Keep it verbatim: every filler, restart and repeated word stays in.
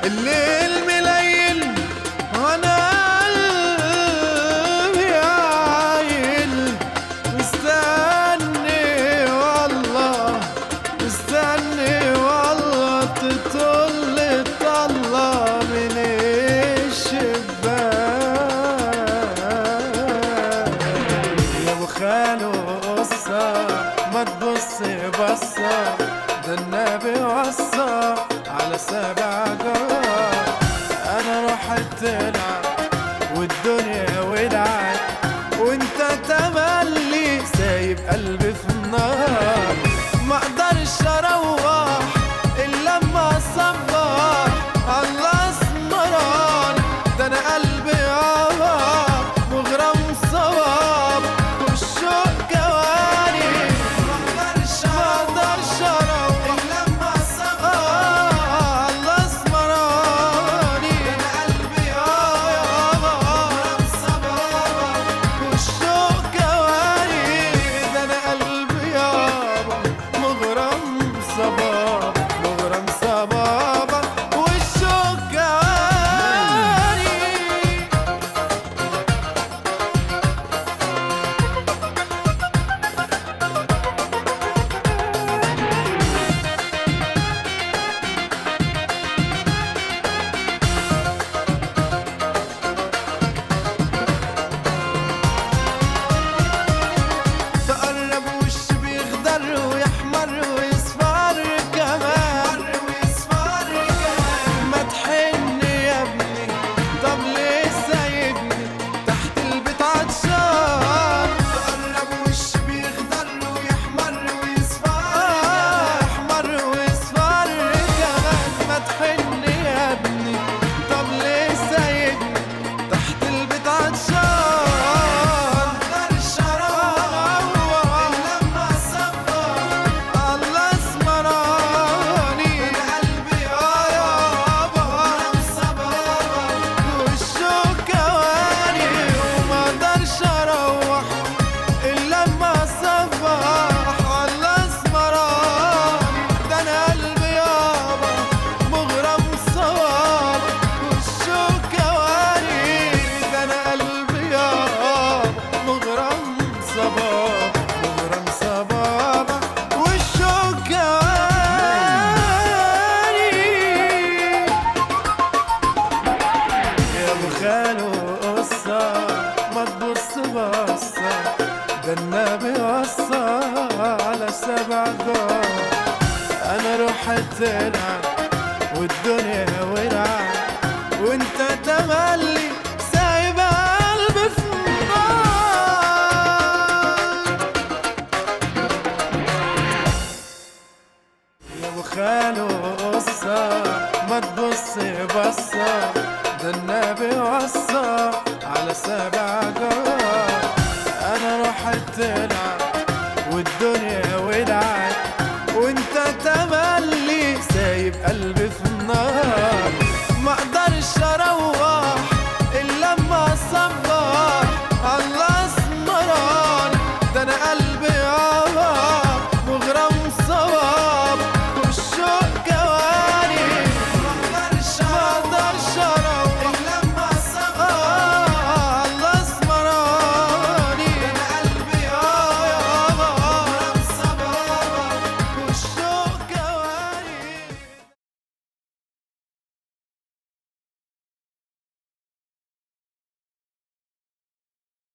الليل مليل وانا قلبي عايل، مستني والله مستني والله تطل الطلة من الشباك. يا ابو خالو قصة ما تبص بصة، ده النبي وصى على سبع جار. انا رحت تلعب والدنيا ولعت، وانت تملي سايب قلبي في النار. ما اقدرش اروح الا لما اصبح الله اسمران، ده انا قلبي يابا مغرم صواب والشوق جواني. ما اقدرش اقدرش اروح الا لما اصبح الله اسمراني، ده انا قلبي يابا مغرم صواب والشوق جواني. ده انا قلبي يابا مغرم صباب مغرم صبابة والشوق جواني. تقرب وش بيخضر ويحمر ويصفر كمان، ما تحن يا ابني طب ليه سايبني تحت البيت عطشان. تقرب وش بيخضر ويحمر ويصفر احمر ويصفر كمان، ما تحن يا ابني طب ليه سايبني تحت البيت عطشان. مقدرش اروح الا لما اصبح الله اسمراني، ده قلبي يابا مغرم صبابة والشوق جواني. وما اقدرش اروح الا لما اصبح الله اسمراني، ده انا قلبي يابا مغرم صواب والشوق جواني. ده انا قلبي يابا مغرم صباب مغرم صبابة والشوق جواني. يا ابو خالو قصة ما تبص بصة، ده النبي وصى على سبع جار. انا رحت تلعب والدنيا ولعت، وانت تملي سايب قلبي في النار. يا ابو خالو قصة ما تبص بصة، ده النبي وصى على سبع جار. انا رحت